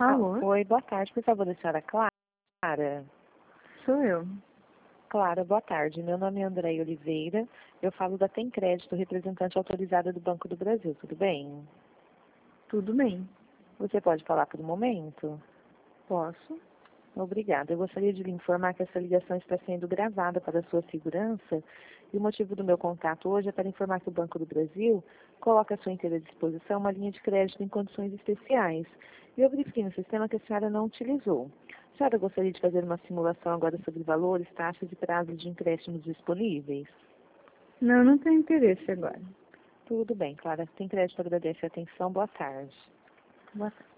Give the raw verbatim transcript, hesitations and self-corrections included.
Ah, Alô? oi, boa tarde. Por favor, a senhora Clara? Sou eu. Clara, boa tarde. Meu nome é Andréia Oliveira. Eu falo da Tem Crédito, representante autorizada do Banco do Brasil. Tudo bem? Tudo bem. Você pode falar por um momento? Posso? Obrigada. Eu gostaria de lhe informar que essa ligação está sendo gravada para a sua segurança e o motivo do meu contato hoje é para informar que o Banco do Brasil coloca à sua inteira disposição uma linha de crédito em condições especiais. E eu verifiquei no sistema que a senhora não utilizou. A senhora gostaria de fazer uma simulação agora sobre valores, taxas e prazos de empréstimos disponíveis? Não, não tenho interesse agora. Tudo bem, Clara. Tem crédito, agradece a atenção. Boa tarde. Boa tarde.